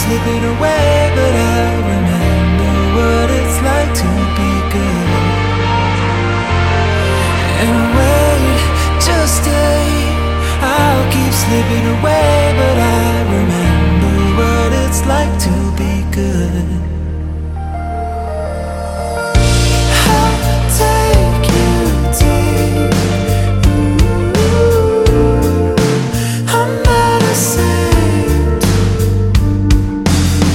slipping away, but I remember what it's like to be good. And wait, just stay. I'll keep slipping away, but I